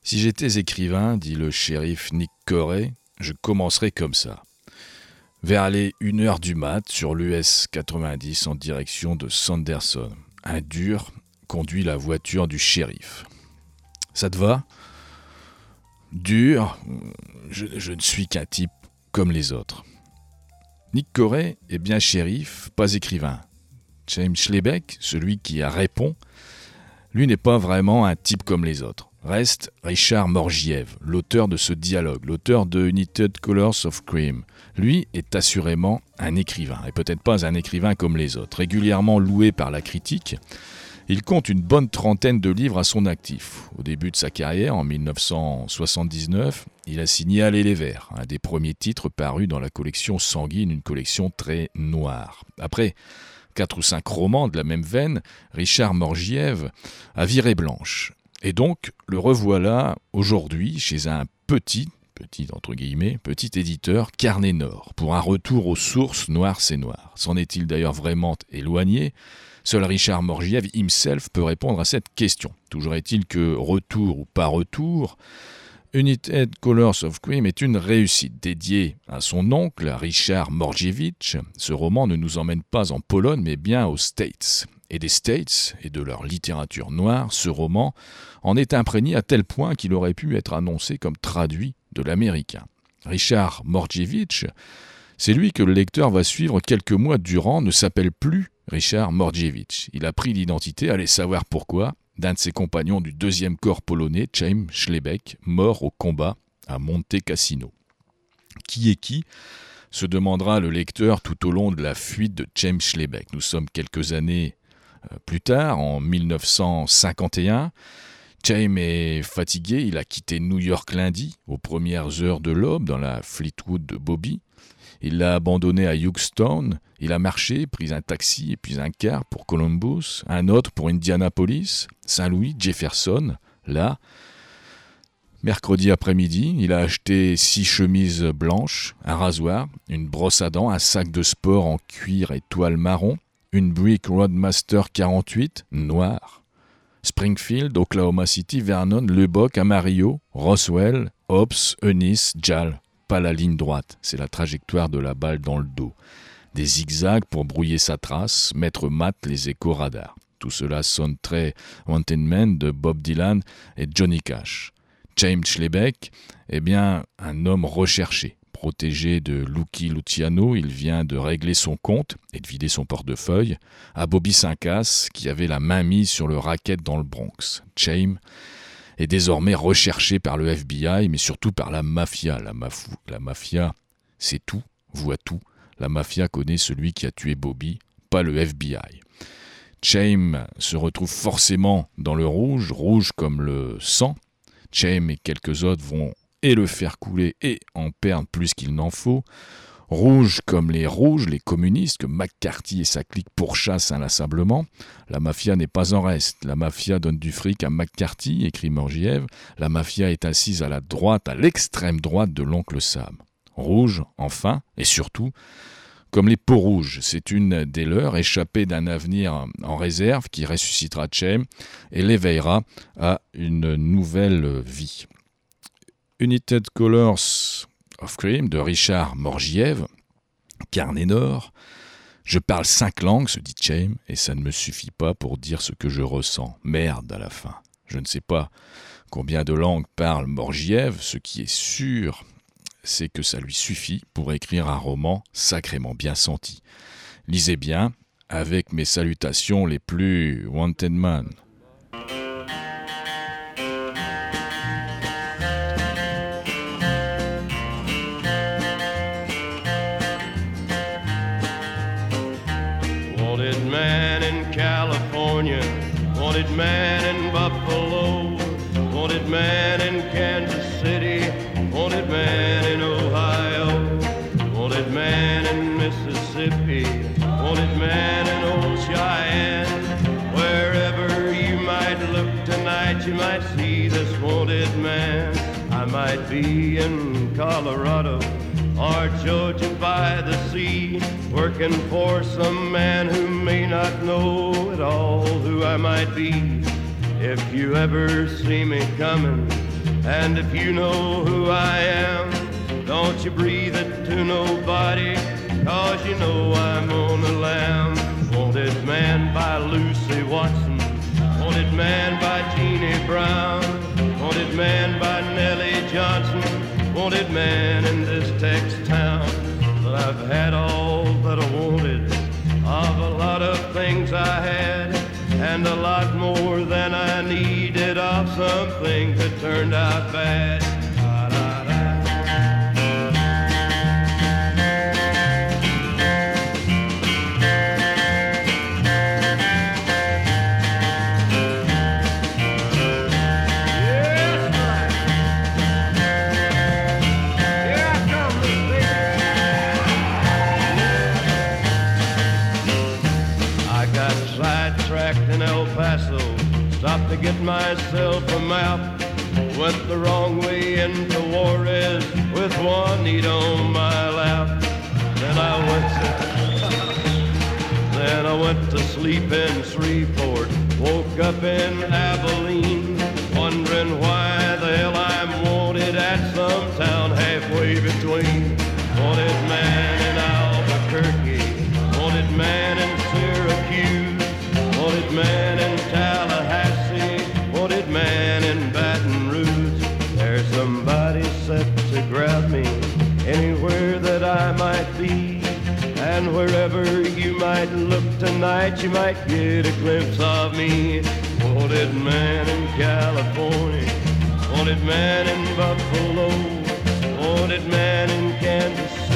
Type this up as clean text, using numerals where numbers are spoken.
Si j'étais écrivain, dit le shérif Nick Corey, je commencerais comme ça. Vers les 1h du mat, sur l'US 90 en direction de Sanderson. Un dur conduit la voiture du shérif. Ça te va ? Dur, je ne suis qu'un type comme les autres. Nick Corey est bien shérif, pas écrivain. James Schlebeck, celui qui répond, lui n'est pas vraiment un type comme les autres. Reste Richard Morgiev, l'auteur de ce dialogue, l'auteur de United Colors of Cream. Lui est assurément un écrivain, et peut-être pas un écrivain comme les autres. Régulièrement loué par la critique, il compte une bonne trentaine de livres à son actif. Au début de sa carrière, en 1979, il a signé Aller les Verts, un des premiers titres parus dans la collection Sanguine, une collection très noire. Après 4 ou 5 romans de la même veine, Richard Morgiev a viré blanche. Et donc, le revoilà aujourd'hui chez un petit éditeur, Carnet Nord, pour un retour aux sources Noir c'est Noir. S'en est-il d'ailleurs vraiment éloigné ? Seul Richard Morgiev himself peut répondre à cette question. Toujours est-il que, retour ou pas retour, United Colors of Cream est une réussite. Dédiée à son oncle, Richard Morgievich, ce roman ne nous emmène pas en Pologne, mais bien aux States. Et des States, et de leur littérature noire, ce roman en est imprégné à tel point qu'il aurait pu être annoncé comme traduit de l'américain. Richard Morgievich, c'est lui que le lecteur va suivre quelques mois durant, ne s'appelle plus Richard Morgievich. Il a pris l'identité, allez savoir pourquoi, d'un de ses compagnons du 2e corps polonais, James Schlebeck, mort au combat à Monte Cassino. Qui est qui ? Se demandera le lecteur tout au long de la fuite de James Schlebeck. Nous sommes quelques années plus tard, en 1951. James est fatigué, il a quitté New York lundi, aux premières heures de l'aube, dans la Fleetwood de Bobby. Il l'a abandonné à Houston, il a marché, pris un taxi et puis un car pour Columbus, un autre pour Indianapolis, Saint-Louis, Jefferson. Là, mercredi après-midi, il a acheté 6 chemises blanches, un rasoir, une brosse à dents, un sac de sport en cuir et toile marron, une Buick Roadmaster 48, noire. Springfield, Oklahoma City, Vernon, Lubbock, Amarillo, Roswell, Hobbs, Eunice, Jal. Pas la ligne droite, c'est la trajectoire de la balle dans le dos. Des zigzags pour brouiller sa trace, mettre mat les échos radars. Tout cela sonne très Wanted Man de Bob Dylan et Johnny Cash. James Schlebeck est bien un homme recherché. Protégé de Lucky Luciano, il vient de régler son compte et de vider son portefeuille à Bobby Sincas qui avait la main mise sur le racket dans le Bronx. James est désormais recherché par le FBI, mais surtout par la mafia. La mafia, c'est tout, voit tout. La mafia connaît celui qui a tué Bobby, pas le FBI. James se retrouve forcément dans le rouge, rouge comme le sang. James et quelques autres vont et le faire couler et en perdre plus qu'il n'en faut. Rouge comme les rouges, les communistes, que McCarthy et sa clique pourchassent inlassablement. La mafia n'est pas en reste. La mafia donne du fric à McCarthy, écrit Morgiev. La mafia est assise à la droite, à l'extrême droite de l'oncle Sam. Rouge, enfin, et surtout, comme les peaux rouges. C'est une des leurs, échappée d'un avenir en réserve, qui ressuscitera James et l'éveillera à une nouvelle vie. United Colors of Cream de Richard Morgiev, Carnet Nord. Je parle 5 langues, se dit James, et ça ne me suffit pas pour dire ce que je ressens. Merde à la fin. Je ne sais pas combien de langues parle Morgiev, ce qui est sûr, c'est que ça lui suffit pour écrire un roman sacrément bien senti. Lisez bien, avec mes salutations les plus Wanted Man. Wanted man in California, wanted man in Buffalo, wanted man in Kansas City, wanted man in Ohio, wanted man in Mississippi, wanted man in old Cheyenne. Wherever you might look tonight, you might see this wanted man. I might be in Colorado or Georgia by the sea, working for some man who may not know at all who I might be. If you ever see me coming And if you know who I am, don't you breathe it to nobody, 'cause you know I'm on the lam. Wanted man by Lucy Watson, wanted man by Jeannie Brown, wanted man by Nellie Johnson, wanted man in this Tex town. But I've had all that I wanted of a lot of things I had, and a lot more than I needed of something that turned out bad. Stopped to get myself a map. Went the wrong way into Juarez with Juanita on my lap. Then I went to sleep in Shreveport. Woke up in Abilene, wondering why the hell I'm wanted at some town halfway between. Wanted man in Albuquerque, wanted man in Syracuse, wanted man in Tallahassee, wanted man in Baton Rouge. There's somebody set to grab me anywhere that I might be, and wherever you might look tonight, you might get a glimpse of me. Wanted man in California, wanted man in Buffalo, wanted man in Kansas